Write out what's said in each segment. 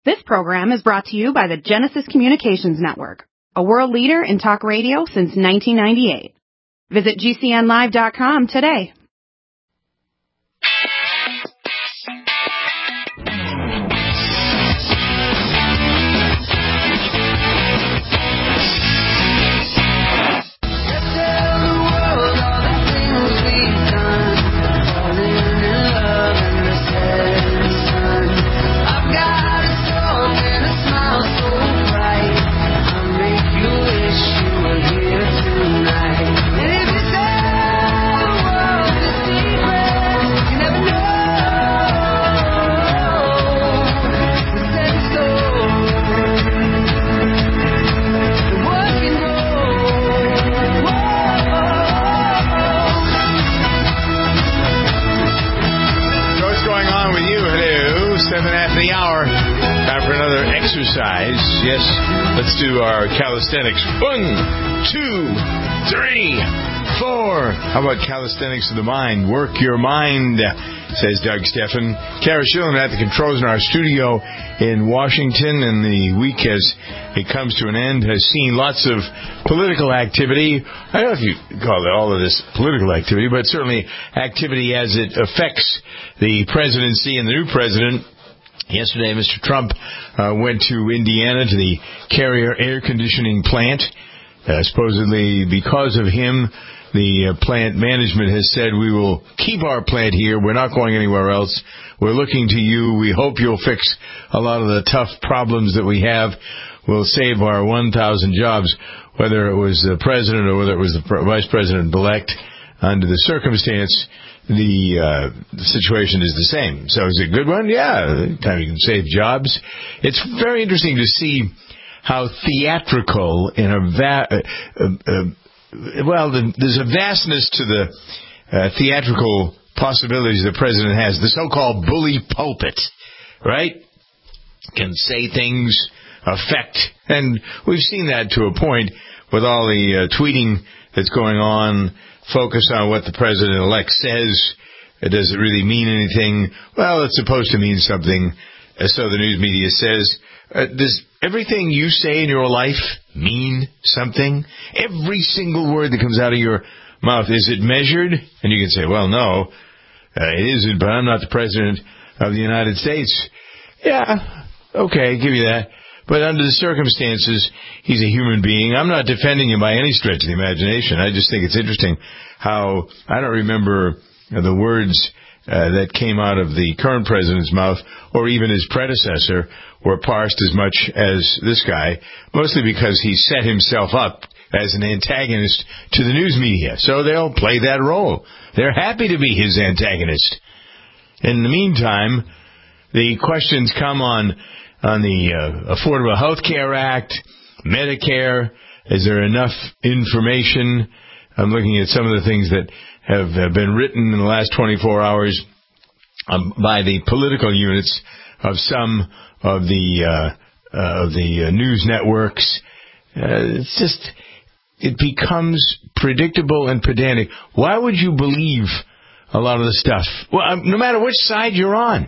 This program is brought to you by the Genesis Communications Network, a world leader in talk radio since 1998. Visit GCNlive.com today. Yes, let's do our calisthenics. 1, 2, 3, 4. How about calisthenics of the mind? Work your mind, says Doug Steffen. Kara Schillen at the controls in our studio in Washington, and the week as it comes to an end has seen lots of political activity. I don't know if you call all of this political activity, but certainly activity as it affects the presidency and the new president. Yesterday, Mr. Trump went to Indiana to the Carrier air conditioning plant. Supposedly, because of him, the plant management has said, we will keep our plant here. We're not going anywhere else. We're looking to you. We hope you'll fix a lot of the tough problems that we have. We'll save our 1,000 jobs, whether it was the president or whether it was the vice president-elect. Under the circumstance, the situation is the same. So is it a good one? Yeah, time you can save jobs. It's very interesting to see how theatrical in there's a vastness to the theatrical possibilities the president has. The so-called bully pulpit, right? Can say things, affect, and we've seen that to a point with all the tweeting that's going on. Focus on what the president-elect says. Does it really mean anything? Well, it's supposed to mean something, so the news media says. Does everything you say in your life mean something? Every single word that comes out of your mouth, is it measured? And you can say, well, no, it isn't, but I'm not the president of the United States. Yeah, okay, give you that. But under the circumstances, he's a human being. I'm not defending him by any stretch of the imagination. I just think it's interesting how, I don't remember the words that came out of the current president's mouth, or even his predecessor, were parsed as much as this guy, mostly because he set himself up as an antagonist to the news media. So they'll play that role. They're happy to be his antagonist. In the meantime, the questions come on the Affordable Health Care Act, Medicare. Is there enough information? I'm looking at some of the things that have been written in the last 24 hours by the political units of some of the news networks. It becomes predictable and pedantic. Why would you believe a lot of the stuff? Well, no matter which side you're on.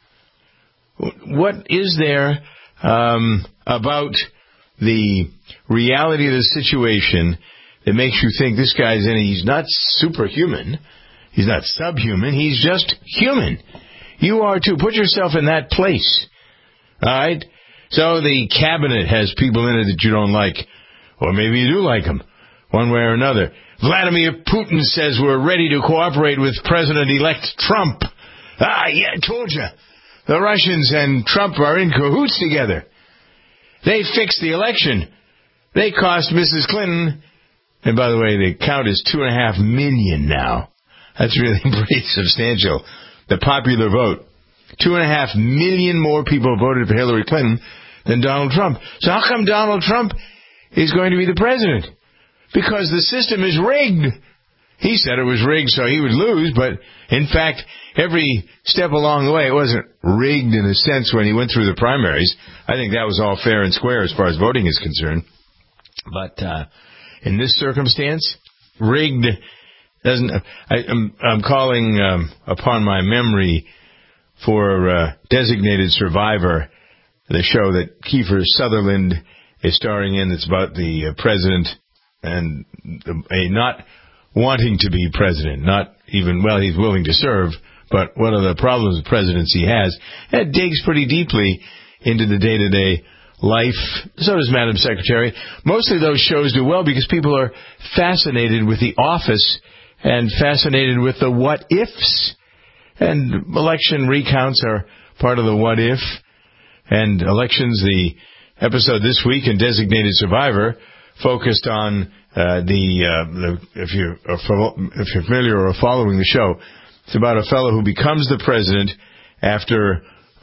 What is there about the reality of the situation that makes you think this guy's he's not superhuman, he's not subhuman, he's just human. You are too. Put yourself in that place. All right? So the cabinet has people in it that you don't like, or maybe you do like them, one way or another. Vladimir Putin says we're ready to cooperate with President-elect Trump. Yeah, I told you. The Russians and Trump are in cahoots together. They fixed the election. They cost Mrs. Clinton, and by the way, the count is 2.5 million now. That's really pretty substantial. The popular vote. 2.5 million more people voted for Hillary Clinton than Donald Trump. So how come Donald Trump is going to be the president? Because the system is rigged. He said it was rigged so he would lose, but in fact, every step along the way, it wasn't rigged in a sense when he went through the primaries. I think that was all fair and square as far as voting is concerned. But in this circumstance, rigged doesn't. I'm calling upon my memory for designated survivor the show that Kiefer Sutherland is starring in. It's about the president and a not wanting to be president. Not even, well, he's willing to serve, but what are the problems the presidency has? It digs pretty deeply into the day-to-day life. So does Madam Secretary. Mostly those shows do well because people are fascinated with the office and fascinated with the what-ifs. And election recounts are part of the what-if. And elections, the episode this week in Designated Survivor focused on if you're familiar or following the show, it's about a fellow who becomes the president after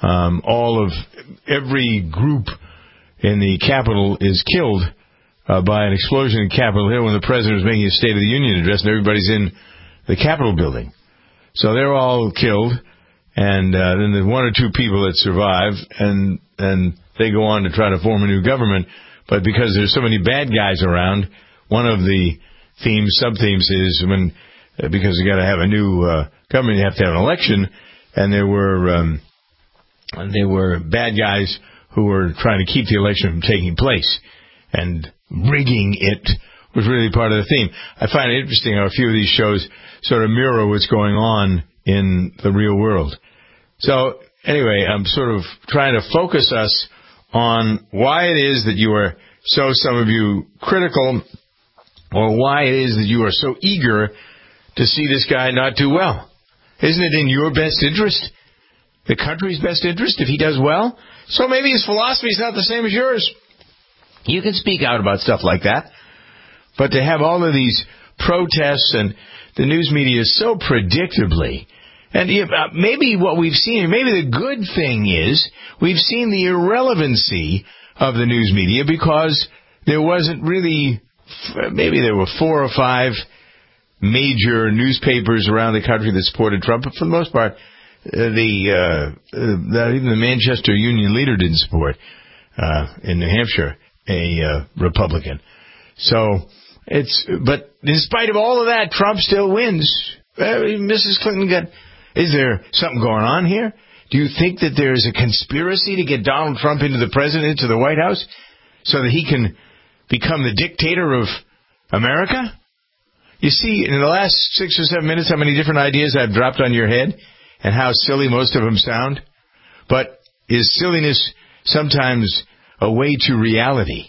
every group in the Capitol is killed by an explosion in Capitol Hill when the president was making his State of the Union address, and everybody's in the Capitol building. So they're all killed, and then there's one or two people that survive, and they go on to try to form a new government. But because there's so many bad guys around, one of the sub-themes is because you got to have a new government, you have to have an election, and there were bad guys who were trying to keep the election from taking place, and rigging it was really part of the theme. I find it interesting how a few of these shows sort of mirror what's going on in the real world. So anyway, I'm sort of trying to focus us on why it is that you are some of you, critical, or why it is that you are so eager to see this guy not do well. Isn't it in your best interest? The country's best interest if he does well? So maybe his philosophy is not the same as yours. You can speak out about stuff like that. But to have all of these protests and the news media so predictably, and maybe what we've seen, maybe the good thing is we've seen the irrelevancy of the news media because there wasn't really, maybe there were 4 or 5 major newspapers around the country that supported Trump, but for the most part, even the Manchester Union Leader didn't support in New Hampshire a Republican. So but in spite of all of that, Trump still wins. Mrs. Clinton is there something going on here? Do you think that there's a conspiracy to get Donald Trump into the White House so that he can become the dictator of America? You see, in the last 6 or 7 minutes, how many different ideas I've dropped on your head and how silly most of them sound? But is silliness sometimes a way to reality?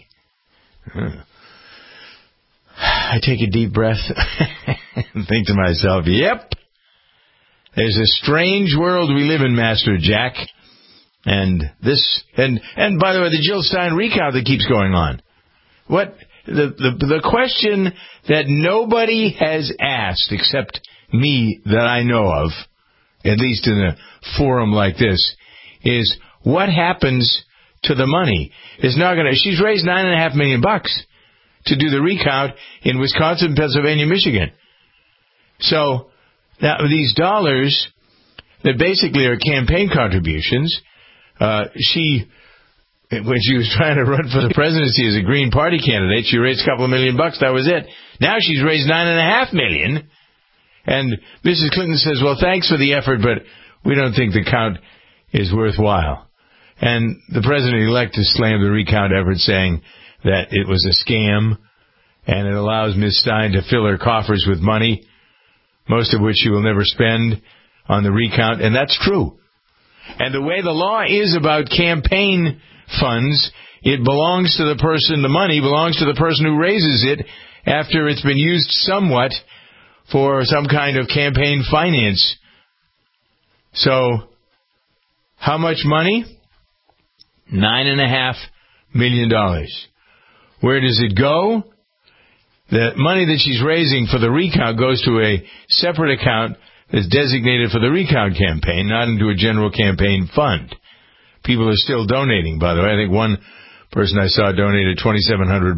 I take a deep breath and think to myself, yep, there's a strange world we live in, Master Jack. And by the way, the Jill Stein recount that keeps going on. What the question that nobody has asked except me that I know of, at least in a forum like this, is what happens to the money? She's raised $9.5 million to do the recount in Wisconsin, Pennsylvania, Michigan. So now these dollars that basically are campaign contributions, when she was trying to run for the presidency as a Green Party candidate, she raised a couple of $1 million. That was it. Now she's raised $9.5 million. And Mrs. Clinton says, well, thanks for the effort, but we don't think the count is worthwhile. And the president-elect has slammed the recount effort, saying that it was a scam, and it allows Ms. Stein to fill her coffers with money, most of which she will never spend on the recount, and that's true. And the way the law is about campaign funds, it belongs to the person, the money belongs to the person who raises it after it's been used somewhat for some kind of campaign finance. So, how much money? $9.5 million. Where does it go? The money that she's raising for the recount goes to a separate account that's designated for the recount campaign, not into a general campaign fund. People are still donating, by the way. I think one person I saw donated $2,700.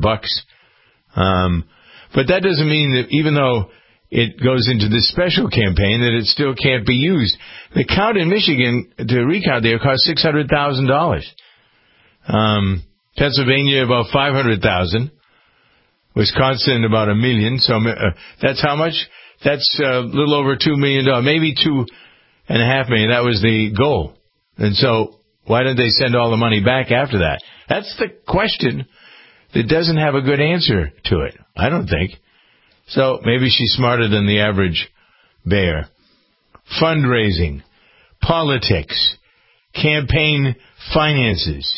But that doesn't mean that even though it goes into this special campaign, that it still can't be used. The count in Michigan, the recount there, cost $600,000. Pennsylvania, about $500,000. Wisconsin, about $1 million. So that's how much? That's a little over $2 million, maybe $2.5 million. That was the goal. And so Why didn't they send all the money back after that? That's the question that doesn't have a good answer to it, I don't think. So maybe she's smarter than the average bear. Fundraising, politics, campaign finances.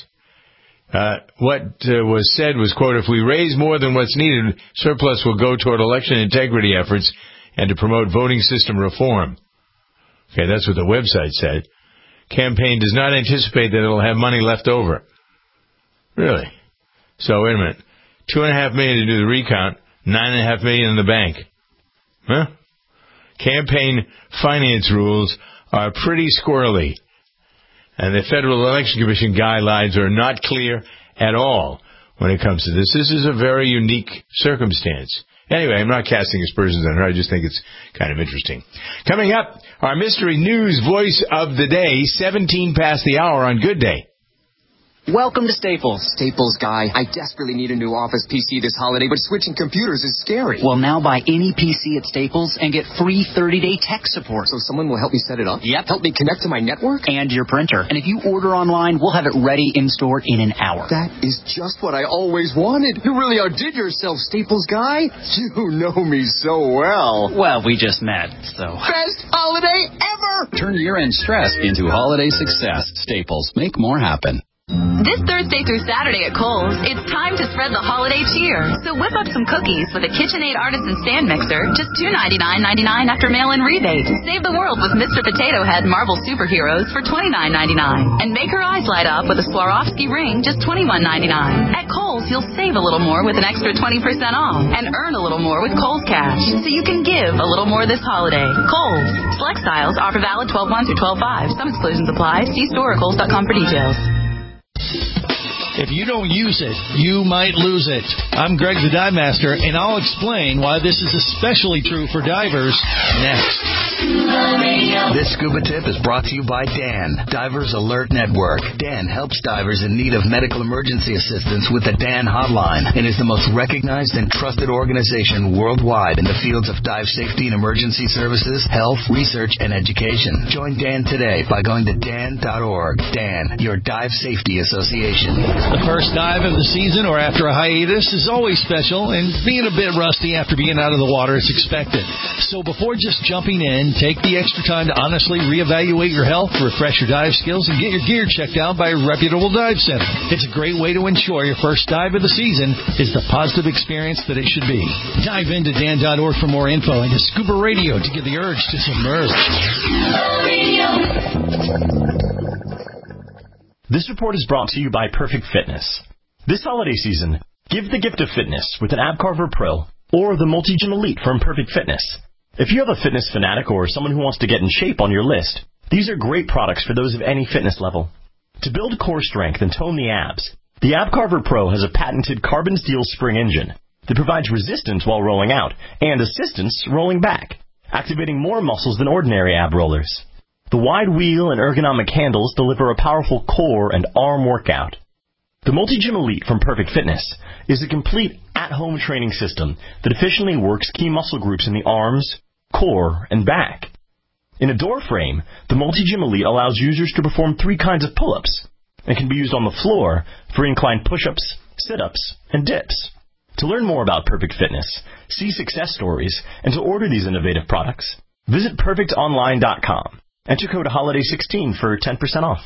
What was said was, quote, if we raise more than what's needed, surplus will go toward election integrity efforts and to promote voting system reform. Okay, that's what the website said. Campaign does not anticipate that it will have money left over. Really? So, wait a minute. $2.5 million to do the recount, $9.5 million in the bank. Huh? Campaign finance rules are pretty squirrely. And the Federal Election Commission guidelines are not clear at all when it comes to this. This is a very unique circumstance. Anyway, I'm not casting aspersions on her. I just think it's kind of interesting. Coming up, our mystery news voice of the day, 17 past the hour on Good Day. Welcome to Staples. Staples guy, I desperately need a new office PC this holiday, but switching computers is scary. Well, now buy any PC at Staples and get free 30-day tech support. So someone will help me set it up? Yep. Help me connect to my network? And your printer. And if you order online, we'll have it ready in store in an hour. That is just what I always wanted. You really outdid yourself, Staples guy. You know me so well. Well, we just met, so... Best holiday ever! Turn year-end stress into holiday success. Staples. Make more happen. This Thursday through Saturday at Kohl's, it's time to spread the holiday cheer. So whip up some cookies with a KitchenAid Artisan Stand Mixer, just $2.99.99 after mail-in rebate. Save the world with Mr. Potato Head Marvel Superheroes for $29.99. And make her eyes light up with a Swarovski ring, just $21.99. At Kohl's, you'll save a little more with an extra 20% off and earn a little more with Kohl's Cash. So you can give a little more this holiday. Kohl's. Select styles, offer valid 12/1 through 12/5. Some exclusions apply. See store or Kohls.com for details. If you don't use it, you might lose it. I'm Greg the Dive Master, and I'll explain why this is especially true for divers next. This scuba tip is brought to you by DAN, Divers Alert Network. DAN helps divers in need of medical emergency assistance with the DAN hotline and is the most recognized and trusted organization worldwide in the fields of dive safety and emergency services, health, research, and education. Join DAN today by going to dan.org. DAN, your dive safety association. The first dive of the season or after a hiatus is always special, and being a bit rusty after being out of the water is expected. So before just jumping in, take the extra time to honestly reevaluate your health, refresh your dive skills, and get your gear checked out by a reputable dive center. It's a great way to ensure your first dive of the season is the positive experience that it should be. Dive into dan.org for more info and to Scuba Radio to get the urge to submerge. This report is brought to you by Perfect Fitness. This holiday season, give the gift of fitness with an AbCarver Pro or the Multi-Gym Elite from Perfect Fitness. If you have a fitness fanatic or someone who wants to get in shape on your list, these are great products for those of any fitness level. To build core strength and tone the abs, the AbCarver Pro has a patented carbon steel spring engine that provides resistance while rolling out and assistance rolling back, activating more muscles than ordinary ab rollers. The wide wheel and ergonomic handles deliver a powerful core and arm workout. The Multi-Gym Elite from Perfect Fitness is a complete at-home training system that efficiently works key muscle groups in the arms, core, and back. In a door frame, the Multi-Gym Elite allows users to perform 3 kinds of pull-ups and can be used on the floor for inclined push-ups, sit-ups, and dips. To learn more about Perfect Fitness, see success stories, and to order these innovative products, visit perfectonline.com. Enter code HOLIDAY16 for 10% off.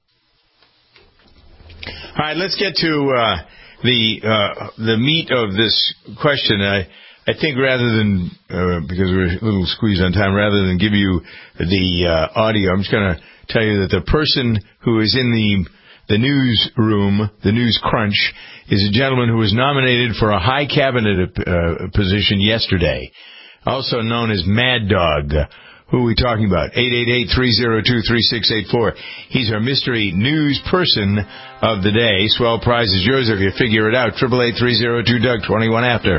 All right, let's get to the meat of this question. I think rather than, because we're a little squeezed on time, rather than give you the audio, I'm just going to tell you that the person who is in the newsroom, the news crunch, is a gentleman who was nominated for a high cabinet position yesterday, also known as Mad Dog. Who are we talking about? 888-302-3684. He's our mystery news person of the day. Swell prize is yours if you figure it out. 888-302-DOUG, 21 after.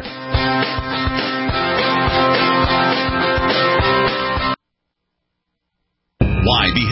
Why be held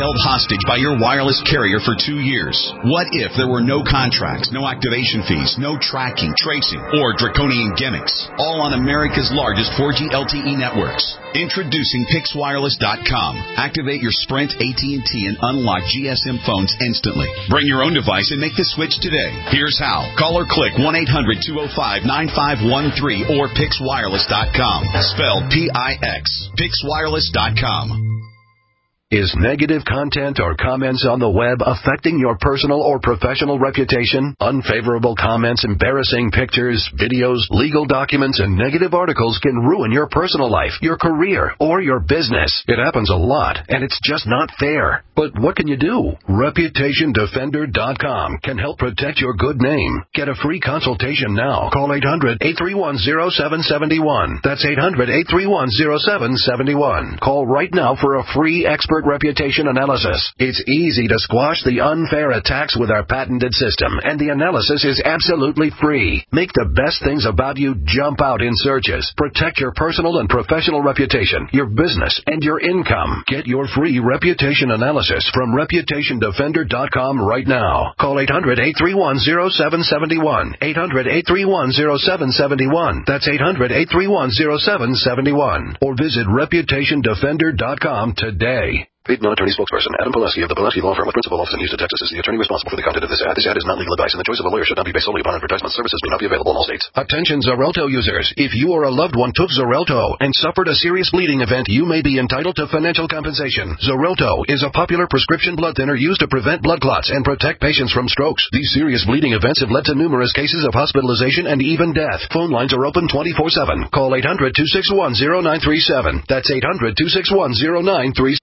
held hostage by your wireless carrier for 2 years? What if there were no contracts, no activation fees, no tracking, tracing, or draconian gimmicks, all on America's largest 4G LTE networks? Introducing PixWireless.com. Activate your Sprint, AT&T, and unlock GSM phones instantly. Bring your own device and make the switch today. Here's how. Call or click 1-800-205-9513 or PixWireless.com. Spelled P-I-X. PixWireless.com. Is negative content or comments on the web affecting your personal or professional reputation? Unfavorable comments, embarrassing pictures, videos, legal documents, and negative articles can ruin your personal life, your career, or your business. It happens a lot, and it's just not fair. But what can you do? ReputationDefender.com can help protect your good name. Get a free consultation now. Call 800-831-0771. That's 800-831-0771. Call right now for a free expert reputation analysis. It's easy to squash the unfair attacks with our patented system, and the analysis is absolutely free. Make the best things about you jump out in searches. Protect your personal and professional reputation, your business, and your income. Get your free reputation analysis from ReputationDefender.com right now. Call 800-831-0771. 800-831-0771. That's 800-831-0771. Or visit ReputationDefender.com today. Paid non-attorney spokesperson Adam Pileski of the Pileski Law Firm with principal office in Houston, Texas is the attorney responsible for the content of this ad. This ad is not legal advice, and the choice of a lawyer should not be based solely upon advertisement. Services may not be available in all states. Attention Xarelto users. If you or a loved one took Xarelto and suffered a serious bleeding event, you may be entitled to financial compensation. Xarelto is a popular prescription blood thinner used to prevent blood clots and protect patients from strokes. These serious bleeding events have led to numerous cases of hospitalization and even death. Phone lines are open 24/7. Call 800-261-0937. That's 800-261-0937.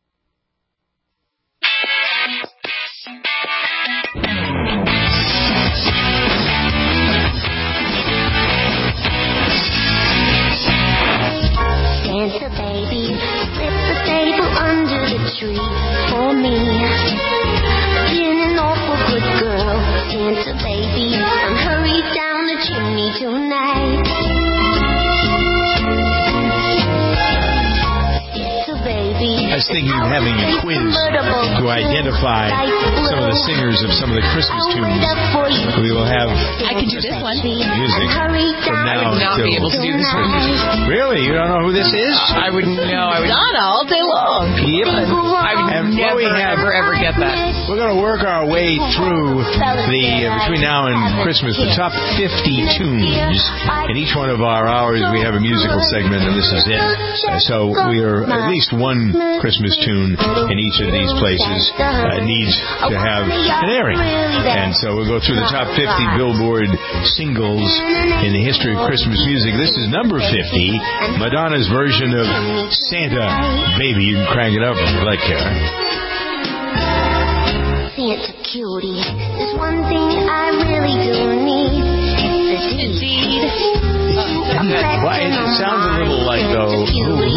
Santa baby, slip the table under the tree for me. Been an awful good girl, Santa baby, and hurry down the chimney tonight. Santa baby, I was thinking of having a quiz to identify some of the singers of some of the Christmas tunes. We will have I can do this one. music from now I would not be able to do this one. Really? You don't know who this is? I wouldn't know. I would Donna all day long. Yep. I would never get that. We're going to work our way through between now and Christmas, the top 50 tunes. In each one of our hours, we have a musical segment, and this is it. So we are at least one Christmas tune in each of these places needs to have an airing. And so we'll go through the top 50 Billboard singles in the history of Christmas music. This is number 50, Madonna's version of Santa Baby. You can crank it up if you like, Kara. Santa cutie, there's one thing I really do need. It's a deed. Well, it sounds a little like, though,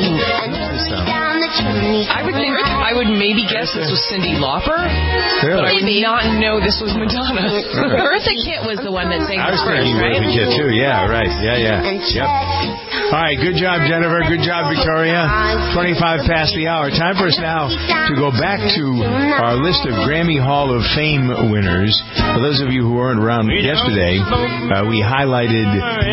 I would maybe guess this was Cyndi Lauper, but I would not know this was Madonna. Eartha Kitt was the one that sang I was first, thinking right? Eartha Kitt, too. Yeah, right. Yeah. Yep. All right, good job, Jennifer. Good job, Victoria. 25 past the hour. Time for us now to go back to our list of Grammy Hall of Fame winners. For those of you who weren't around yesterday, we highlighted,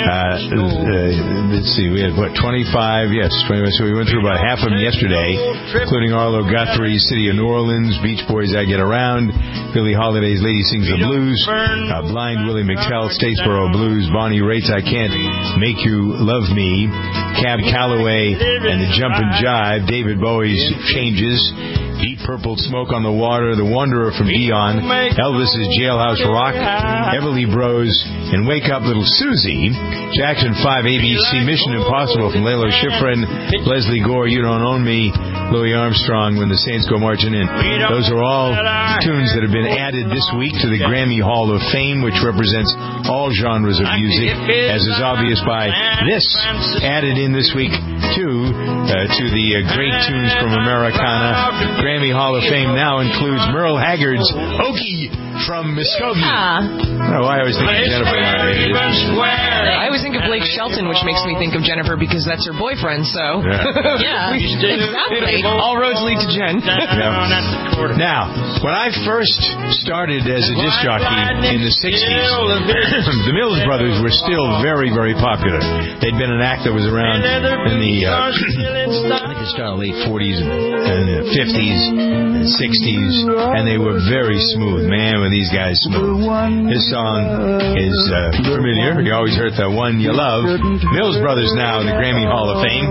let's see, we had, 25? Yes, 25. So we went through about half of them yesterday, including Arlo Guthrie, City of New Orleans, Beach Boys, I Get Around, Billie Holiday's Lady Sings the Blues, Blind Willie McTell, Statesboro Blues, Bonnie Raitt's I Can't Make You Love Me, Cab Calloway and the Jumpin' Jive, David Bowie's Changes, Deep Purple Smoke on the Water, The Wanderer from Dion, Elvis's Jailhouse Rock, Everly Bros, and Wake Up Little Susie, Jackson 5 ABC, Mission Impossible from Lalo Schifrin, Leslie Gore, You Don't Own Me, Louis Armstrong, When the Saints Go Marching In. Those are all tunes that have been added this week to the Grammy Hall of Fame, which represents all genres of music, as is obvious by this, added in this week, too, to the great tunes from Americana. Grammy Hall of Fame now includes Merle Haggard's Okie from Muskogee. I don't know why I was thinking Jennifer. I always think of Blake Shelton, which makes me think of Jennifer because that's her boyfriend, so. Yeah, exactly. Right. All roads lead to Jen. Yeah. Now, when I first started as a disc jockey in the 60s, the Mills Brothers were still very, very popular. They'd been an act that was around in the, I think it started late 40s and 50s and 60s, and they were very smooth. Man, were these guys smooth. This song is familiar. You always heard the one you love. Mills Brothers now in the Grammy Hall of Fame.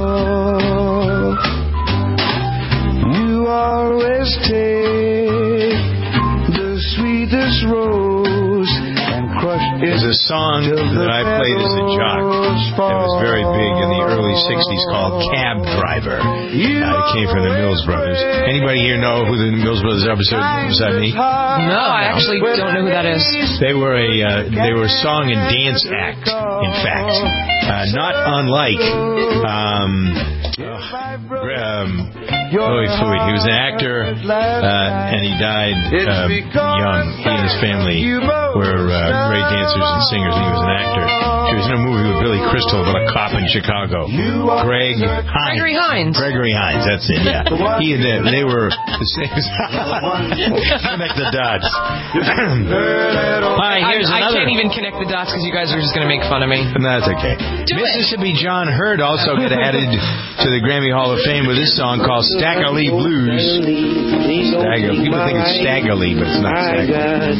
You always take the sweetest rose and crush it. There's a song that I played as a jock that was very big in the early 60s called Cab Driver. It came from the Mills Brothers. Anybody here know who the Mills Brothers are beside me? No, I actually don't know who that is. They were a song and dance act, in fact. Not unlike Louis Fouy. He was an actor, and he died young. He and his family were great dancers and singers, and he was an actor. He was in a movie with Billy Crystal about a cop in Chicago. Gregory Hines. Gregory Hines, that's it, yeah. He and they were the same. Connect the dots. Hi, here's another. I can't even connect the dots because you guys are just going to make fun of me. That's okay. Mississippi John Hurd also got added to the Grammy Hall of Fame with this song called Stagger Lee Blues. People think it's Stagger Lee, but it's not Stagger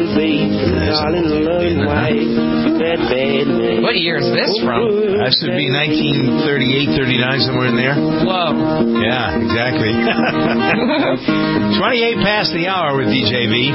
Lee. What year is this from? That should be 1938, 39, somewhere in there. Whoa. Yeah, exactly. 28 past the hour with DJV.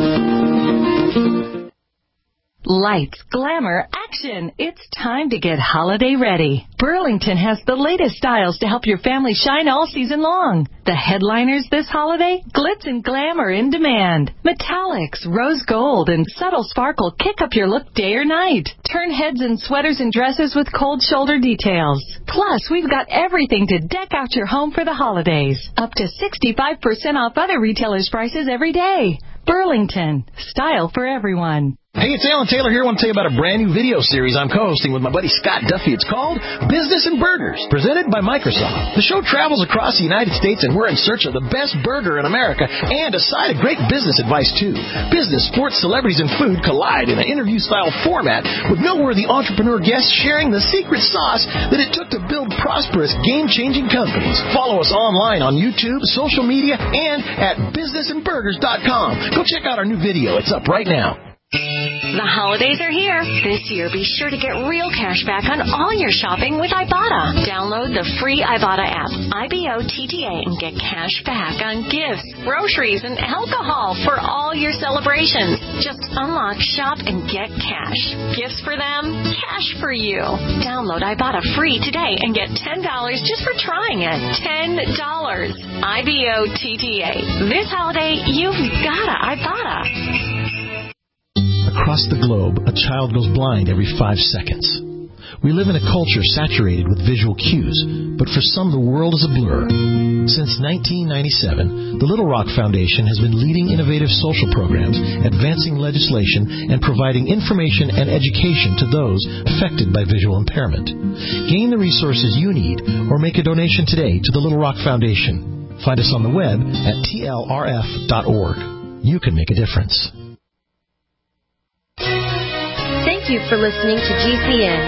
Lights, glamour, action. It's time to get holiday ready. Burlington has the latest styles to help your family shine all season long. The headliners this holiday, glitz and glam are in demand. Metallics, rose gold, and subtle sparkle kick up your look day or night. Turn heads in sweaters and dresses with cold shoulder details. Plus, we've got everything to deck out your home for the holidays. Up to 65% off other retailers' prices every day. Burlington, style for everyone. Hey, it's Alan Taylor here. I want to tell you about a brand new video series I'm co-hosting with my buddy Scott Duffy. It's called Business and Burgers, presented by Microsoft. The show travels across the United States, and we're in search of the best burger in America and a side of great business advice, too. Business, sports, celebrities, and food collide in an interview-style format with noteworthy entrepreneur guests sharing the secret sauce that it took to build prosperous, game-changing companies. Follow us online on YouTube, social media, and at businessandburgers.com. Go check out our new video. It's up right now. The holidays are here. This year, be sure to get real cash back on all your shopping with Ibotta. Download the free Ibotta app, IBOTTA, and get cash back on gifts, groceries, and alcohol for all your celebrations. Just unlock, shop, and get cash. Gifts for them, cash for you. Download Ibotta free today and get $10 just for trying it. $10. IBOTTA. This holiday, you've gotta Ibotta. Across the globe, a child goes blind every 5 seconds. We live in a culture saturated with visual cues, but for some, the world is a blur. Since 1997, the Little Rock Foundation has been leading innovative social programs, advancing legislation, and providing information and education to those affected by visual impairment. Gain the resources you need or make a donation today to the Little Rock Foundation. Find us on the web at tlrf.org. You can make a difference. Thank you for listening to GCN.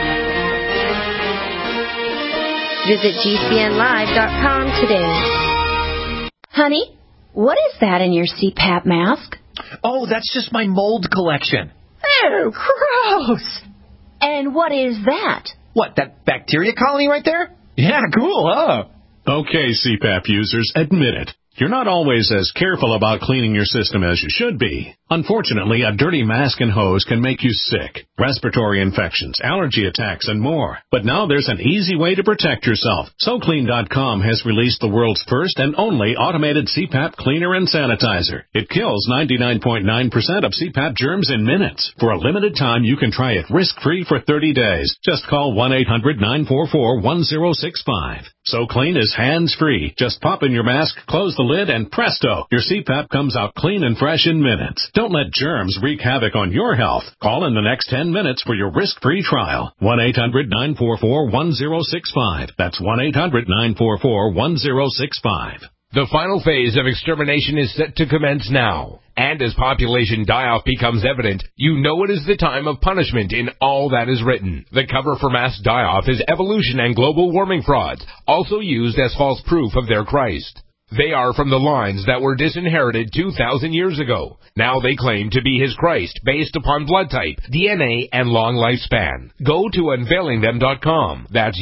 Visit GCNlive.com today. Honey, what is that in your CPAP mask? Oh, that's just my mold collection. Oh, gross. And what is that? What, that bacteria colony right there? Yeah, cool, huh? Okay, CPAP users, admit it. You're not always as careful about cleaning your system as you should be. Unfortunately, a dirty mask and hose can make you sick, respiratory infections, allergy attacks, and more. But now there's an easy way to protect yourself. SoClean.com has released the world's first and only automated CPAP cleaner and sanitizer. It kills 99.9% of CPAP germs in minutes. For a limited time, you can try it risk-free for 30 days. Just call 1-800-944-1065. So clean is hands-free. Just pop in your mask, close the lid, and presto, your CPAP comes out clean and fresh in minutes. Don't let germs wreak havoc on your health. Call in the next 10 minutes for your risk-free trial. 1-800-944-1065. That's 1-800-944-1065. The final phase of extermination is set to commence now. And as population die-off becomes evident, you know it is the time of punishment in all that is written. The cover for mass die-off is evolution and global warming frauds, also used as false proof of their Christ. They are from the lines that were disinherited 2,000 years ago. Now they claim to be his Christ based upon blood type, DNA, and long lifespan. Go to unveilingthem.com. That's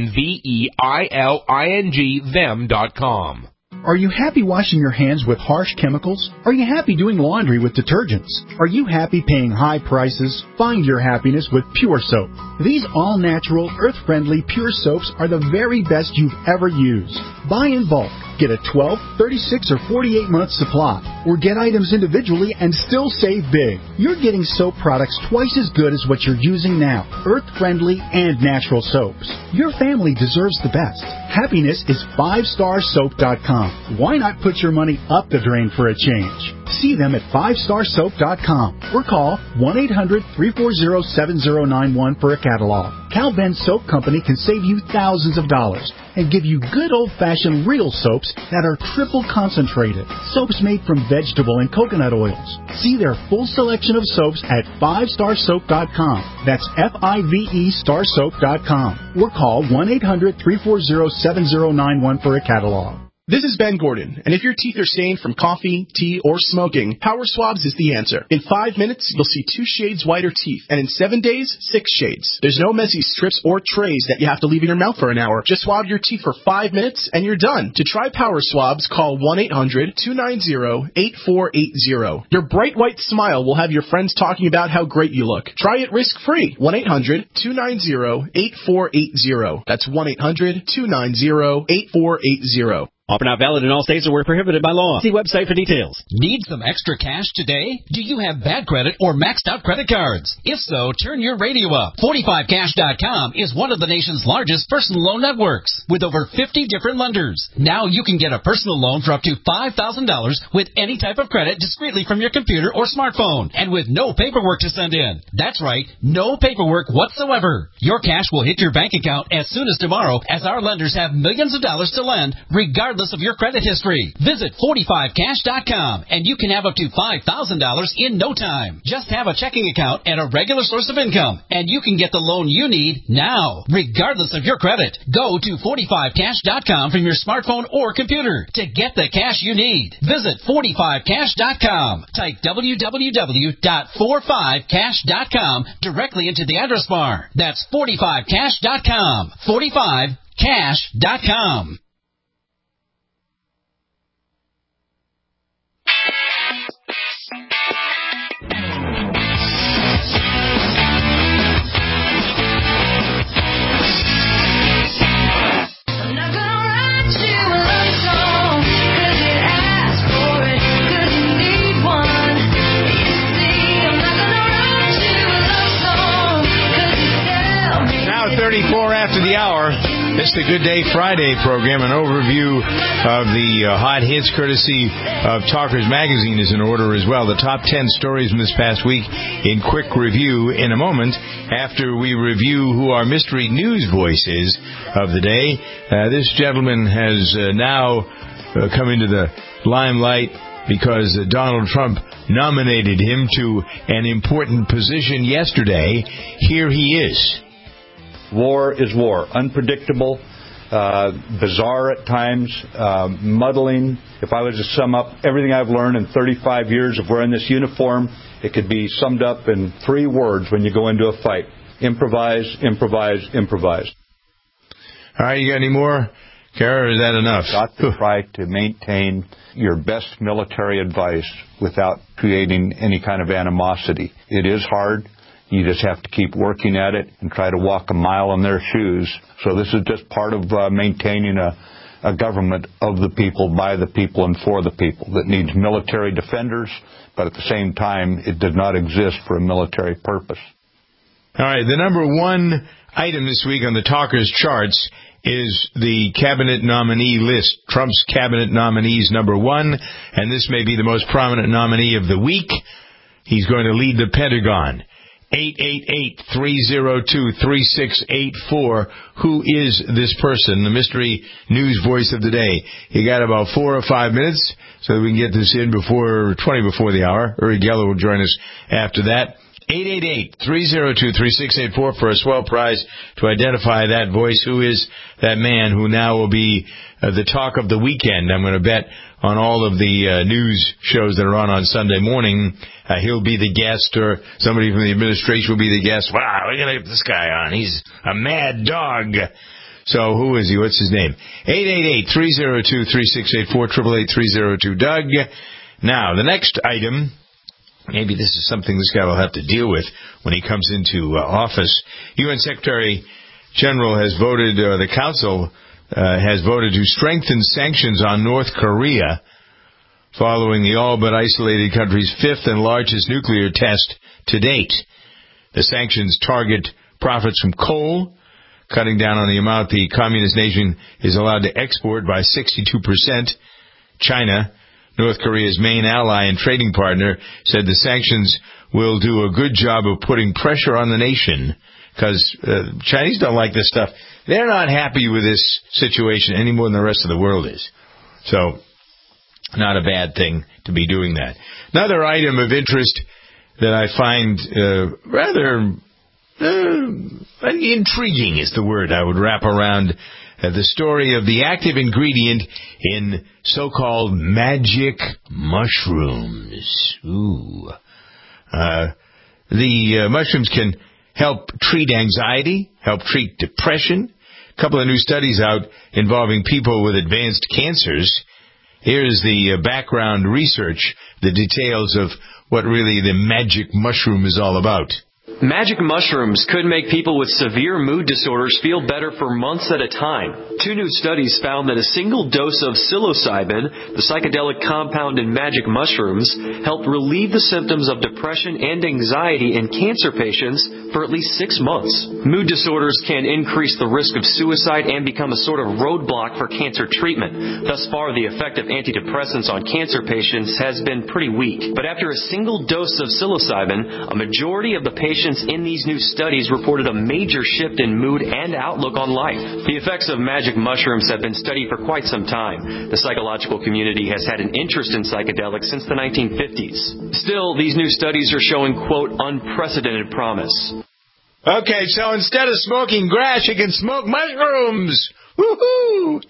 UNVEILING them.com. Are you happy washing your hands with harsh chemicals? Are you happy doing laundry with detergents? Are you happy paying high prices? Find your happiness with Pure Soap. These all-natural, earth-friendly Pure Soaps are the very best you've ever used. Buy in bulk. Get a 12, 36, or 48-month supply. Or get items individually and still save big. You're getting soap products twice as good as what you're using now. Earth-friendly and natural soaps. Your family deserves the best. Happiness is 5starsoap.com. Why not put your money up the drain for a change? See them at 5starsoap.com or call 1-800-340-7091 for a catalog. Cal Ben Soap Company can save you thousands of dollars and give you good old-fashioned real soaps that are triple concentrated. Soaps made from vegetable and coconut oils. See their full selection of soaps at 5starsoap.com. That's F-I-V-E starsoap.com. Or call 1-800-340-7091 for a catalog. This is Ben Gordon, and if your teeth are stained from coffee, tea, or smoking, Power Swabs is the answer. In 5 minutes, you'll see 2 shades whiter teeth, and in 7 days, 6 shades. There's no messy strips or trays that you have to leave in your mouth for an hour. Just swab your teeth for 5 minutes, and you're done. To try Power Swabs, call 1-800-290-8480. Your bright white smile will have your friends talking about how great you look. Try it risk-free. 1-800-290-8480. That's 1-800-290-8480. Offer not valid in all states or where prohibited by law. See website for details. Need some extra cash today? Do you have bad credit or maxed out credit cards? If so, turn your radio up. 45cash.com is one of the nation's largest personal loan networks with over 50 different lenders. Now you can get a personal loan for up to $5,000 with any type of credit discreetly from your computer or smartphone and with no paperwork to send in. That's right, no paperwork whatsoever. Your cash will hit your bank account as soon as tomorrow as our lenders have millions of dollars to lend regardless of your credit history. Visit 45cash.com and you can have up to $5,000 in no time. Just have a checking account and a regular source of income and you can get the loan you need now, regardless of your credit. Go to 45cash.com from your smartphone or computer to get the cash you need. Visit 45cash.com. Type www.45cash.com directly into the address bar. That's 45cash.com. 45cash.com. Now 34 after the hour. It's the Good Day Friday program. An overview of the hot hits courtesy of Talkers Magazine is in order as well. The top 10 stories from this past week in quick review in a moment after we review who our mystery news voice is of the day. This gentleman has now come into the limelight because Donald Trump nominated him to an important position yesterday. Here he is. War is war. Unpredictable, bizarre at times, muddling. If I was to sum up everything I've learned in 35 years of wearing this uniform, it could be summed up in 3 words when you go into a fight. Improvise, improvise, improvise. All right, you got any more, Kara, or is that enough? Got to try to maintain your best military advice without creating any kind of animosity. It is hard. You just have to keep working at it and try to walk a mile in their shoes. So this is just part of maintaining a government of the people, by the people, and for the people that needs military defenders, but at the same time, it does not exist for a military purpose. All right, the number one item this week on the Talkers charts is the cabinet nominee list. Trump's cabinet nominees number 1, and this may be the most prominent nominee of the week. He's going to lead the Pentagon. 888-302-3684. Who is this person? The mystery news voice of the day. You got about 4 or 5 minutes so that we can get this in before 20 before the hour. Uri Geller will join us after that. 888-302-3684 for a swell prize to identify that voice. Who is that man who now will be the talk of the weekend? I'm going to bet on all of the news shows that are on Sunday morning. He'll be the guest, or somebody from the administration will be the guest. Wow, we're going to get this guy on. He's a mad dog. So who is he? What's his name? 888-302-3684, 888-302-DOUG. Now, the next item, maybe this is something this guy will have to deal with when he comes into office. UN Secretary General has voted, the Council has voted to strengthen sanctions on North Korea following the all but isolated country's 5th and largest nuclear test to date. The sanctions target profits from coal, cutting down on the amount the communist nation is allowed to export by 62%. China, North Korea's main ally and trading partner, said the sanctions will do a good job of putting pressure on the nation because Chinese don't like this stuff. They're not happy with this situation any more than the rest of the world is. So, not a bad thing to be doing that. Another item of interest that I find rather intriguing is the word I would wrap around the story of the active ingredient in so-called magic mushrooms. Ooh. The mushrooms can help treat anxiety, help treat depression. A couple of new studies out involving people with advanced cancers. Here's the background research, the details of what really the magic mushroom is all about. Magic mushrooms could make people with severe mood disorders feel better for months at a time. 2 new studies found that a single dose of psilocybin, the psychedelic compound in magic mushrooms, helped relieve the symptoms of depression and anxiety in cancer patients for at least 6 months. Mood disorders can increase the risk of suicide and become a sort of roadblock for cancer treatment. Thus far, the effect of antidepressants on cancer patients has been pretty weak. But after a single dose of psilocybin, a majority of the patients in these new studies reported a major shift in mood and outlook on life. The effects of magic mushrooms have been studied for quite some time. The psychological community has had an interest in psychedelics since the 1950s. Still, these new studies are showing, quote, unprecedented promise. Okay, so instead of smoking grass, you can smoke mushrooms. Woohoo!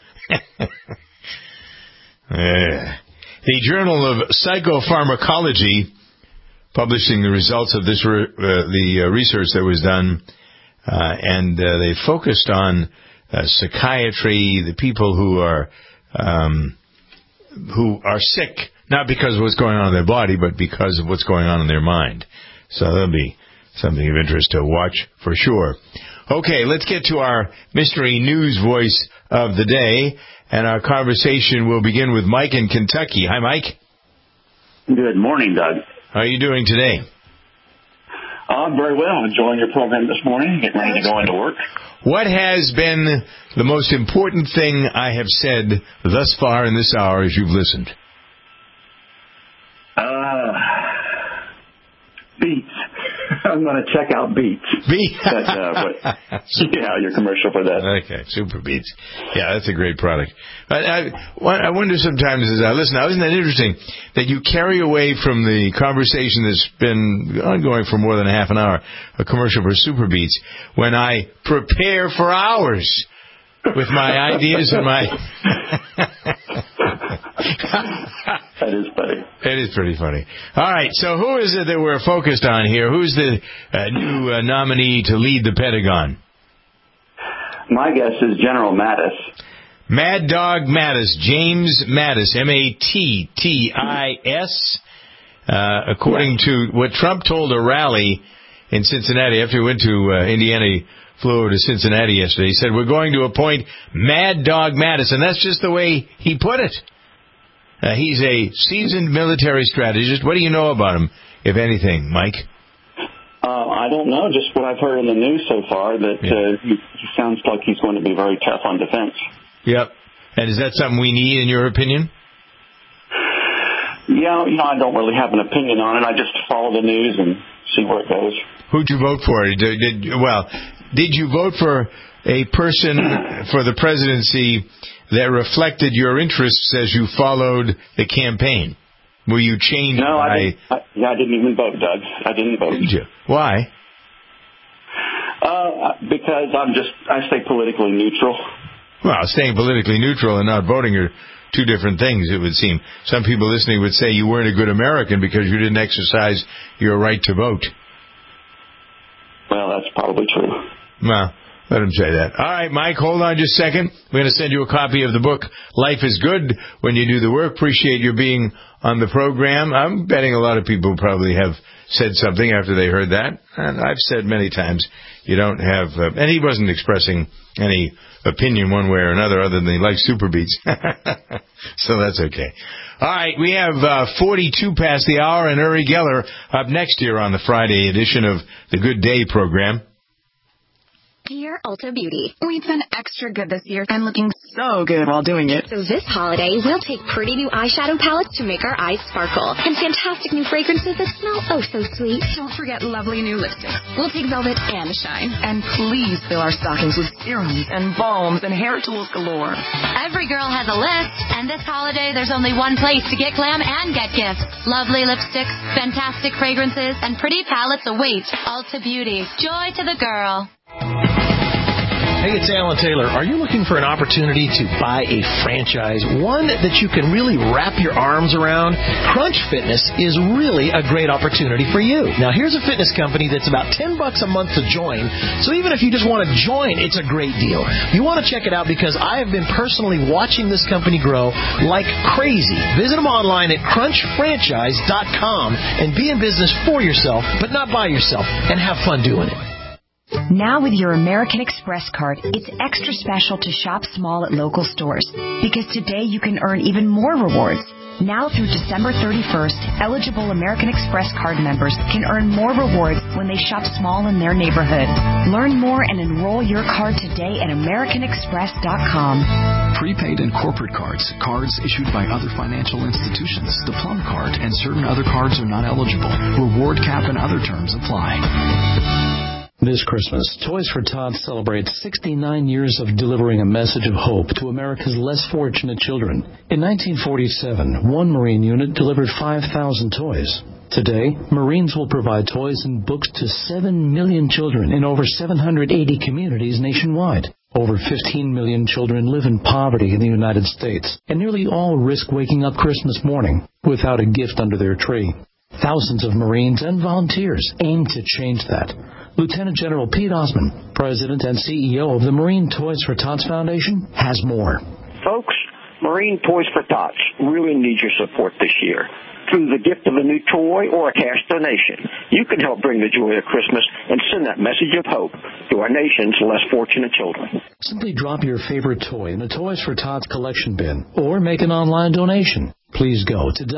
The Journal of Psychopharmacology, publishing the results of this the research that was done, and they focused on psychiatry, the people who are sick, not because of what's going on in their body, but because of what's going on in their mind. So that'll be something of interest to watch for sure. Okay, let's get to our mystery news voice of the day, and our conversation will begin with Mike in Kentucky. Hi, Mike. Good morning, Doug. How are you doing today? I'm very well. Enjoying your program this morning. Getting ready to go into work. What has been the most important thing I have said thus far in this hour as you've listened? Beats. I'm going to check out Beats. Your commercial for that. Okay, Super Beats. Yeah, that's a great product. But I wonder sometimes as I listen, isn't that interesting that you carry away from the conversation that's been ongoing for more than a half an hour, a commercial for Super Beats, when I prepare for hours with my ideas and my... That is funny. It is pretty funny. All right, so who is it that we're focused on here? Who's the new nominee to lead the Pentagon? My guess is General Mattis. Mad Dog Mattis, James Mattis, M-A-T-T-I-S. According to what Trump told a rally in Cincinnati, after he went to Indiana, he flew over to Cincinnati yesterday. He said, we're going to appoint Mad Dog Mattis, and that's just the way he put it. He's a seasoned military strategist. What do you know about him, if anything, Mike? I don't know. Just what I've heard in the news so far, that he sounds like he's going to be very tough on defense. Yep. And is that something we need, in your opinion? Yeah, I don't really have an opinion on it. I just follow the news and see where it goes. Who'd you vote for? Did you vote for a person for the presidency that reflected your interests as you followed the campaign? Were you changed? No, I didn't even vote, Doug. I didn't vote. Did you? Why? Because I stay politically neutral. Well, staying politically neutral and not voting are two different things, it would seem. Some people listening would say you weren't a good American because you didn't exercise your right to vote. Well, that's probably true. Well, let him say that. All right, Mike, hold on just a second. We're going to send you a copy of the book, Life is Good When You Do the Work. Appreciate your being on the program. I'm betting a lot of people probably have said something after they heard that. And I've said many times you don't have... and he wasn't expressing any opinion one way or another other than he likes Super Beats. So that's okay. All right, we have 42 past the hour, and Uri Geller up next here on the Friday edition of the Good Day program. Dear Ulta Beauty, we've been extra good this year and looking so good while doing it. So this holiday, we'll take pretty new eyeshadow palettes to make our eyes sparkle and fantastic new fragrances that smell oh so sweet. Don't forget lovely new lipsticks. We'll take velvet and shine. And please fill our stockings with serums and balms and hair tools galore. Every girl has a list, and this holiday there's only one place to get glam and get gifts. Lovely lipsticks, fantastic fragrances, and pretty palettes await. Ulta Beauty. Joy to the girl. Hey, it's Alan Taylor. Are you looking for an opportunity to buy a franchise, one that you can really wrap your arms around? Crunch Fitness is really a great opportunity for you. Now, here's a fitness company that's about $10 a month to join, so even if you just want to join, it's a great deal. You want to check it out because I have been personally watching this company grow like crazy. Visit them online at crunchfranchise.com and be in business for yourself, but not by yourself, and have fun doing it. Now with your American Express card, it's extra special to shop small at local stores because today you can earn even more rewards. Now through December 31st, eligible American Express card members can earn more rewards when they shop small in their neighborhood. Learn more and enroll your card today at AmericanExpress.com. Prepaid and corporate cards, cards issued by other financial institutions, the Plum Card, and certain other cards are not eligible. Reward cap and other terms apply. This Christmas, Toys for Tots celebrates 69 years of delivering a message of hope to America's less fortunate children. In 1947, one Marine unit delivered 5,000 toys. Today, Marines will provide toys and books to 7 million children in over 780 communities nationwide. Over 15 million children live in poverty in the United States, and nearly all risk waking up Christmas morning without a gift under their tree. Thousands of Marines and volunteers aim to change that. Lieutenant General Pete Osmond, President and CEO of the Marine Toys for Tots Foundation, has more. Folks, Marine Toys for Tots really need your support this year. Through the gift of a new toy or a cash donation, you can help bring the joy of Christmas and send that message of hope to our nation's less fortunate children. Simply drop your favorite toy in a Toys for Tots collection bin or make an online donation. Please go to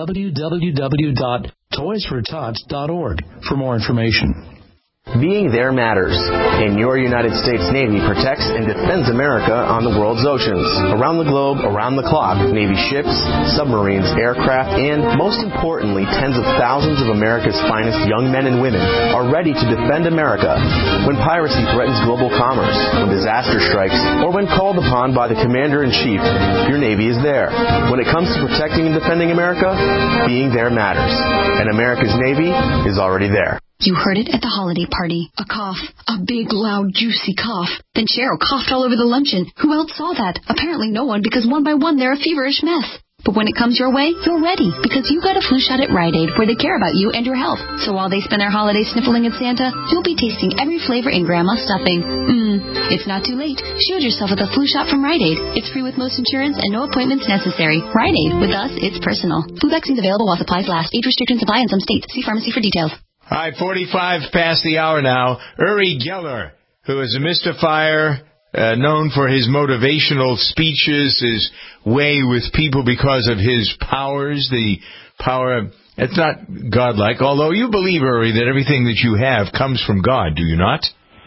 www.toysfortots.org for more information. Being there matters, and your United States Navy protects and defends America on the world's oceans. Around the globe, around the clock, Navy ships, submarines, aircraft, and, most importantly, tens of thousands of America's finest young men and women are ready to defend America when piracy threatens global commerce, when disaster strikes, or when called upon by the Commander-in-Chief. Your Navy is there. When it comes to protecting and defending America, being there matters, and America's Navy is already there. You heard it at the holiday party. A cough. A big, loud, juicy cough. Then Cheryl coughed all over the luncheon. Who else saw that? Apparently no one, because one by one they're a feverish mess. But when it comes your way, you're ready, because you got a flu shot at Rite Aid, where they care about you and your health. So while they spend their holidays sniffling at Santa, you'll be tasting every flavor in Grandma's stuffing. It's not too late. Shield yourself with a flu shot from Rite Aid. It's free with most insurance and no appointments necessary. Rite Aid. With us, it's personal. Flu vaccines available while supplies last. Age restrictions apply in some states. See pharmacy for details. All right, 45 past the hour now. Uri Geller, who is a mystifier, known for his motivational speeches, his way with people because of his powers, the power It's not godlike, although you believe, Uri, that everything that you have comes from God, do you not?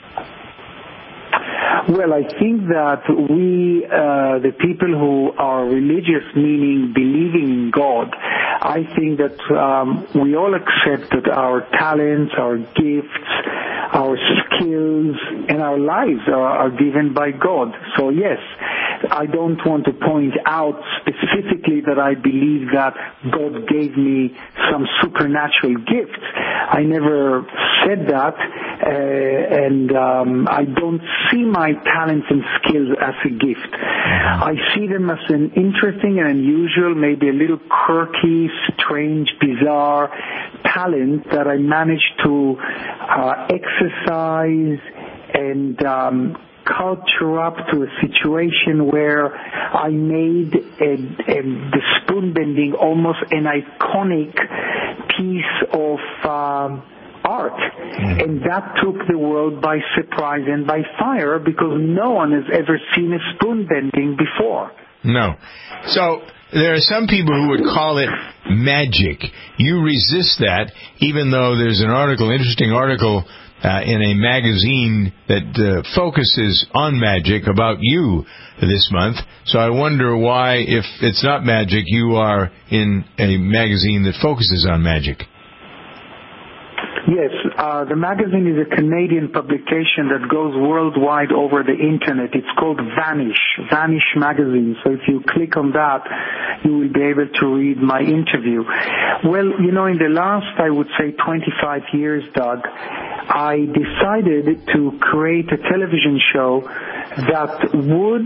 Well, I think that we, the people who are religious, meaning believing in God, I think that we all accept that our talents, our gifts, our skills, and our lives are given by God. So yes, I don't want to point out specifically that I believe that God gave me some supernatural gift. I never said that, and I don't see my talents and skills as a gift. I see them as an interesting and unusual, maybe a little quirky, strange, bizarre talent that I managed to exercise and culture up to a situation where I made the spoon bending almost an iconic piece of art. And that took the world by surprise and by fire because no one has ever seen a spoon bending before. No. So there are some people who would call it magic. You resist that, even though there's an interesting article in a magazine that focuses on magic about you this month. So I wonder why, if it's not magic, you are in a magazine that focuses on magic. Yes, the magazine is a Canadian publication that goes worldwide over the internet. It's called Vanish Magazine. So if you click on that, you will be able to read my interview. Well, in the last, I would say, 25 years, Doug, I decided to create a television show that would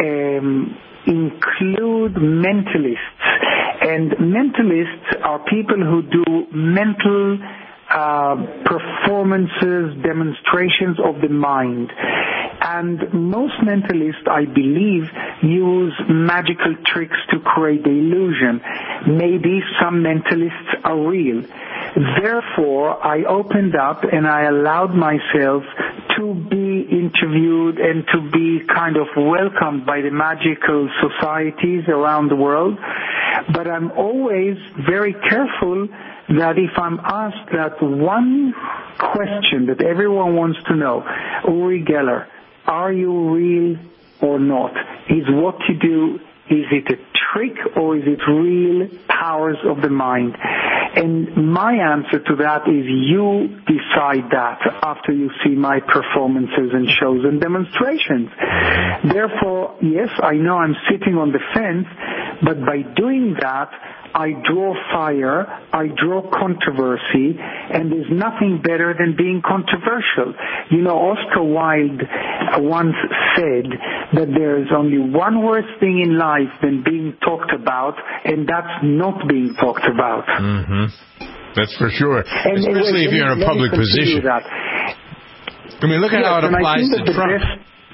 include mentalists. And mentalists are people who do mental performances, demonstrations of the mind. And most mentalists, I believe, use magical tricks to create the illusion. Maybe some mentalists are real. Therefore, I opened up and I allowed myself to be interviewed and to be kind of welcomed by the magical societies around the world. But I'm always very careful that if I'm asked that one question that everyone wants to know, Uri Geller, are you real or not? Is what you do, is it a trick or is it real powers of the mind? And my answer to that is you decide that after you see my performances and shows and demonstrations. Therefore, yes, I know I'm sitting on the fence, but by doing that, I draw fire, I draw controversy, and there's nothing better than being controversial. Oscar Wilde once said that there is only one worse thing in life than being talked about, and that's not being talked about. Mm-hmm. That's for sure. Especially if you're in a public position. I mean, look at how it applies to Trump.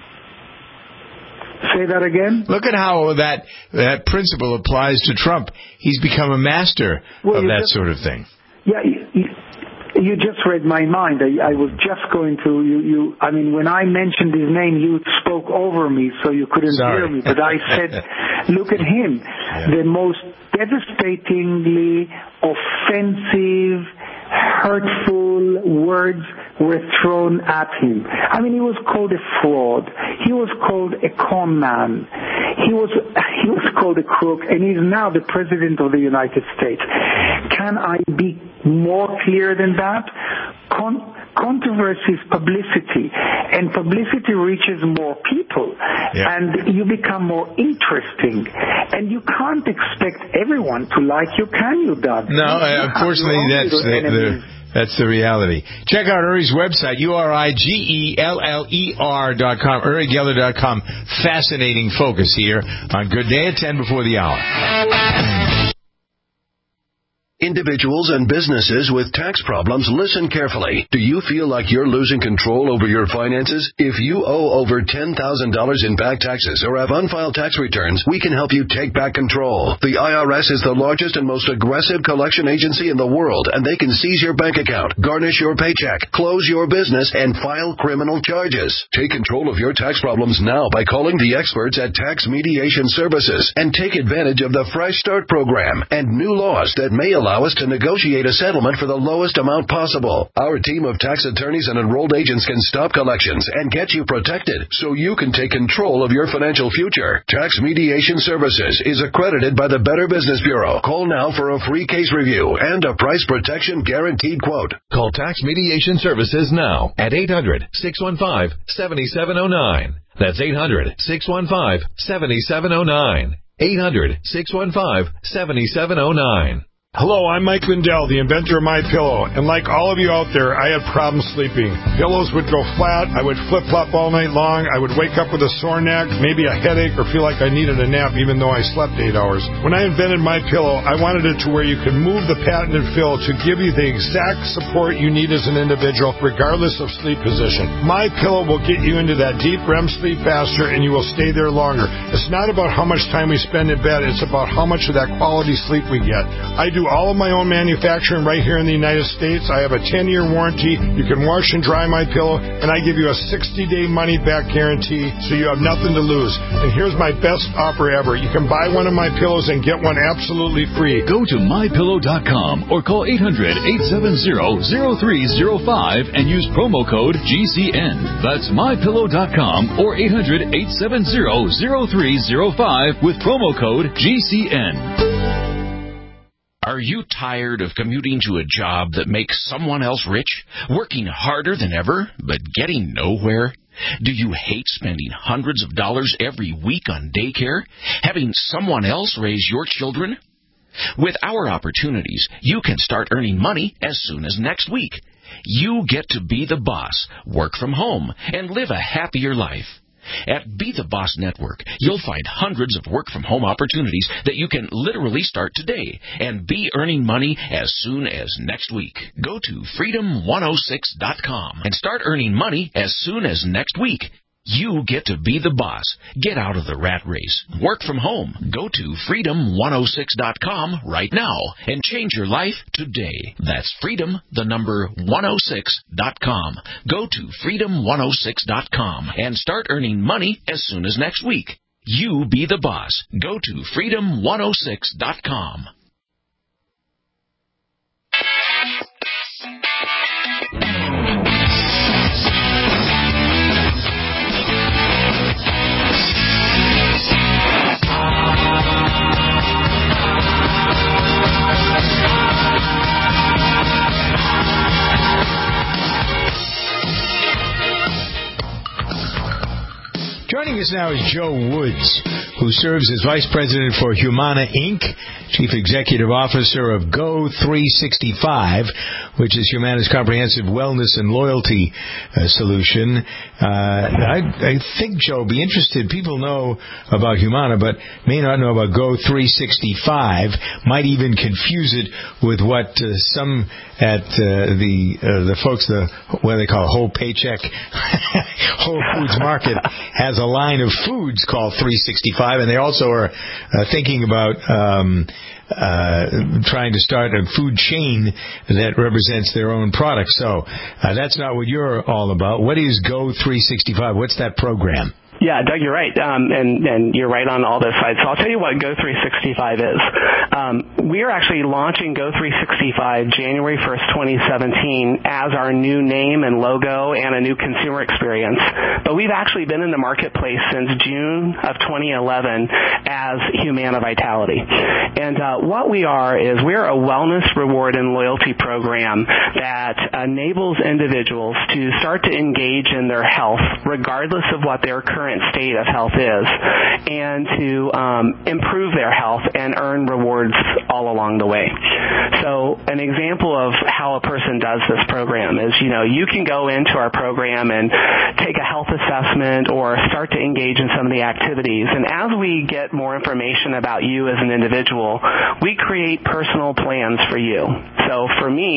Say that again? Look at how that principle applies to Trump. He's become a master of that sort of thing. Yeah, you just read my mind. I was just going to, I mean, when I mentioned his name, you spoke over me, so you couldn't hear me. But I said, look at him. Yeah. The most devastatingly offensive, hurtful words were thrown at him. I mean, he was called a fraud. He was called a con man. He was called a crook, and he's now the President of the United States. Can I be more clear than that? Controversy is publicity, and publicity reaches more people, and you become more interesting. And you can't expect everyone to like you, can you, Doug? No, unfortunately, that's the reality. Check out Uri's website, URIGELLER.com, UriGeller.com. Fascinating focus here on Good Day at 10 before the hour. Individuals and businesses with tax problems, listen carefully. Do you feel like you're losing control over your finances? If you owe over $10,000 in back taxes or have unfiled tax returns, we can help you take back control. The IRS is the largest and most aggressive collection agency in the world, and they can seize your bank account, garnish your paycheck, close your business, and file criminal charges. Take control of your tax problems now by calling the experts at Tax Mediation Services and take advantage of the Fresh Start program and new laws that may allow allow us to negotiate a settlement for the lowest amount possible. Our team of tax attorneys and enrolled agents can stop collections and get you protected so you can take control of your financial future. Tax Mediation Services is accredited by the Better Business Bureau. Call now for a free case review and a price protection guaranteed quote. Call Tax Mediation Services now at 800-615-7709. That's 800-615-7709. 800-615-7709. Hello, I'm Mike Lindell, the inventor of MyPillow, and like all of you out there, I had problems sleeping. Pillows would go flat, I would flip-flop all night long, I would wake up with a sore neck, maybe a headache, or feel like I needed a nap even though I slept 8 hours. When I invented MyPillow, I wanted it to where you could move the patented fill to give you the exact support you need as an individual, regardless of sleep position. MyPillow will get you into that deep REM sleep faster, and you will stay there longer. It's not about how much time we spend in bed, it's about how much of that quality sleep we get. I do all of my own manufacturing right here in the United States. I have a 10-year warranty. You can wash and dry my pillow, and I give you a 60-day money-back guarantee, so you have nothing to lose. And here's my best offer ever. You can buy one of my pillows and get one absolutely free. Go to MyPillow.com or call 800-870-0305 and use promo code GCN. That's MyPillow.com or 800-870-0305 with promo code GCN. Are you tired of commuting to a job that makes someone else rich, working harder than ever, but getting nowhere? Do you hate spending hundreds of dollars every week on daycare, having someone else raise your children? With our opportunities, you can start earning money as soon as next week. You get to be the boss, work from home, and live a happier life. At Be the Boss Network, you'll find hundreds of work-from-home opportunities that you can literally start today and be earning money as soon as next week. Go to freedom106.com and start earning money as soon as next week. You get to be the boss. Get out of the rat race. Work from home. Go to freedom106.com right now and change your life today. That's freedom106.com. Go to freedom106.com and start earning money as soon as next week. You be the boss. Go to freedom106.com. Joining us now is Joe Woods, who serves as Vice President for Humana, Inc., Chief Executive Officer of Go365, which is Humana's comprehensive wellness and loyalty solution. I think, Joe, be interested. People know about Humana, but may not know about Go365, might even confuse it with what some at the folks, what they call Whole Paycheck, Whole Foods Market, has a line of foods called 365, and they also are thinking about trying to start a food chain that represents their own products. So that's not what you're all about. What is Go365? What's that program? Yeah, Doug, you're right, and you're right on all those sides. So I'll tell you what Go365 is. We are actually launching Go365 January 1st, 2017 as our new name and logo and a new consumer experience. But we've actually been in the marketplace since June of 2011 as Humana Vitality. And what we are is we're a wellness, reward, and loyalty program that enables individuals to start to engage in their health regardless of what their current state of health is, and to improve their health and earn rewards all along the way. So an example of how a person does this program is, you can go into our program and take a health assessment or start to engage in some of the activities. And as we get more information about you as an individual, we create personal plans for you. So for me,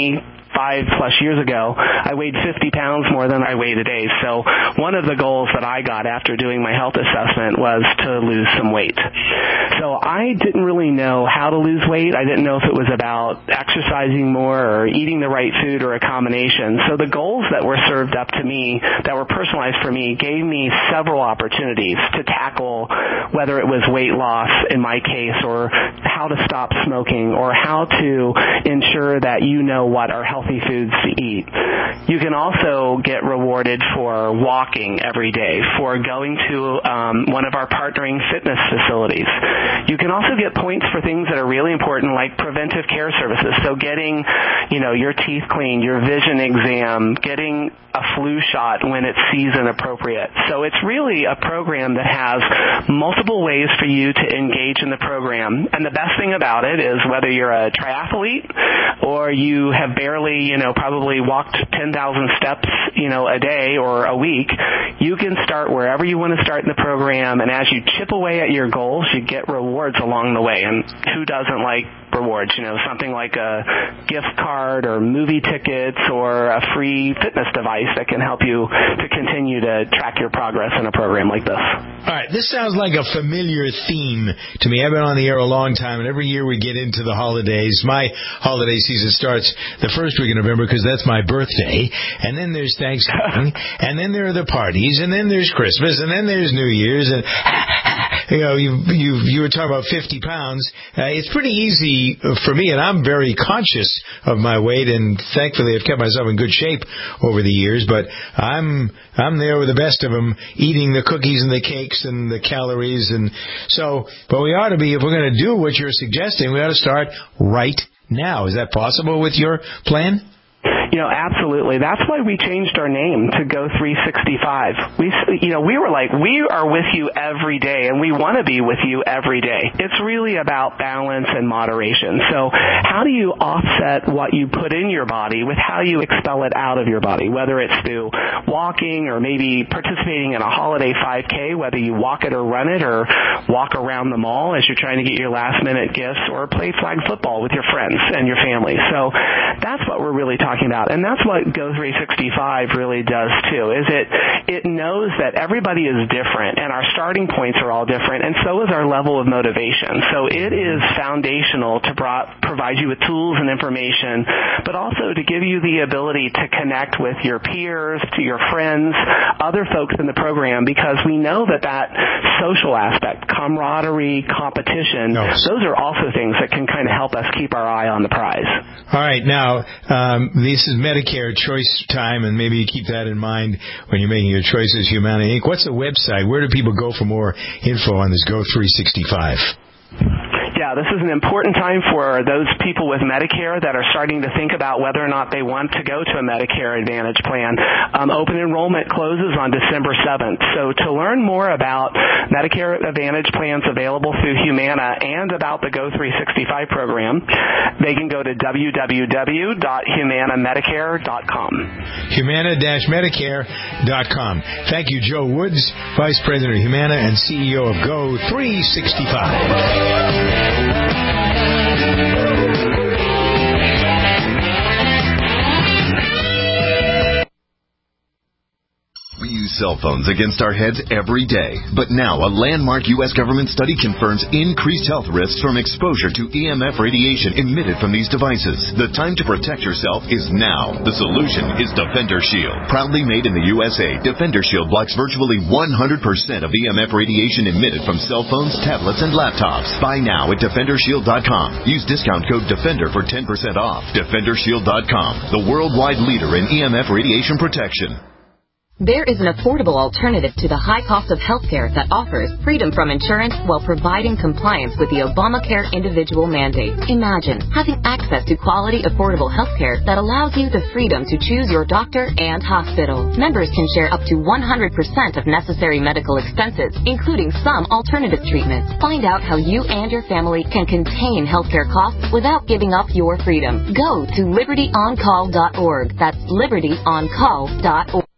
5+ years ago, I weighed 50 pounds more than I weigh today. So one of the goals that I got after doing my health assessment was to lose some weight. So I didn't really know how to lose weight. I didn't know if it was about exercising more or eating the right food or a combination. So the goals that were served up to me, that were personalized for me, gave me several opportunities to tackle whether it was weight loss in my case, or how to stop smoking, or how to ensure that you know what are healthy foods to eat. You can also get rewarded for walking every day, for going to one of our partnering fitness facilities. You can also get points for things that are really important, like preventive care services. So getting, your teeth cleaned, your vision exam, getting a flu shot when it's season appropriate. So it's really a program that has multiple ways for you to engage in the program. And the best thing about it is whether you're a triathlete or you have barely, probably walked 10,000 steps, a day or a week, you can start wherever you want to start in the program. And as you chip away at your goals, you get rewards along the way. And who doesn't like rewards? Something like a gift card or movie tickets or a free fitness device that can help you to continue to track your progress in a program like this. All right, this sounds like a familiar theme to me. I've been on the air a long time, and every year we get into the holidays. My holiday season starts the first week of November because that's my birthday, and then there's Thanksgiving, and then there are the parties, and then there's Christmas, and then there's New Year's, and you were talking about 50 pounds. It's pretty easy for me, and I'm very conscious of my weight, and thankfully I've kept myself in good shape over the years, but I'm there with the best of them, eating the cookies and the cakes and the calories, and so, but we ought to be, if we're going to do what you're suggesting, we ought to start right now. Is that possible with your plan? Absolutely. That's why we changed our name to Go 365. We were like, we are with you every day, and we want to be with you every day. It's really about balance and moderation. So how do you offset what you put in your body with how you expel it out of your body, whether it's through walking or maybe participating in a holiday 5K, whether you walk it or run it or walk around the mall as you're trying to get your last-minute gifts, or play flag football with your friends and your family. So that's what we're really talking about. And that's what Go 365 really does too, is it knows that everybody is different and our starting points are all different, and so is our level of motivation. So it is foundational to provide you with tools and information, but also to give you the ability to connect with your peers, to your friends, other folks in the program, because we know that social aspect, camaraderie, competition, those are also things that can kind of help us keep our eye on the prize. All right, now, this is Medicare choice time, and maybe you keep that in mind when you're making your choices, Humana Inc. What's the website? Where do people go for more info on this Go 365? Yeah, this is an important time for those people with Medicare that are starting to think about whether or not they want to go to a Medicare Advantage plan. Open enrollment closes on December 7th. So to learn more about Medicare Advantage plans available through Humana and about the Go 365 program, they can go to www.humanamedicare.com. Humana-medicare.com. Thank you, Joe Woods, Vice President of Humana and CEO of Go 365. We use cell phones against our heads every day. But now a landmark U.S. government study confirms increased health risks from exposure to EMF radiation emitted from these devices. The time to protect yourself is now. The solution is Defender Shield. Proudly made in the USA, Defender Shield blocks virtually 100% of EMF radiation emitted from cell phones, tablets, and laptops. Buy now at DefenderShield.com. Use discount code DEFENDER for 10% off. DefenderShield.com, the worldwide leader in EMF radiation protection. There is an affordable alternative to the high cost of healthcare that offers freedom from insurance while providing compliance with the Obamacare individual mandate. Imagine having access to quality, affordable healthcare that allows you the freedom to choose your doctor and hospital. Members can share up to 100% of necessary medical expenses, including some alternative treatments. Find out how you and your family can contain healthcare costs without giving up your freedom. Go to libertyoncall.org. That's libertyoncall.org.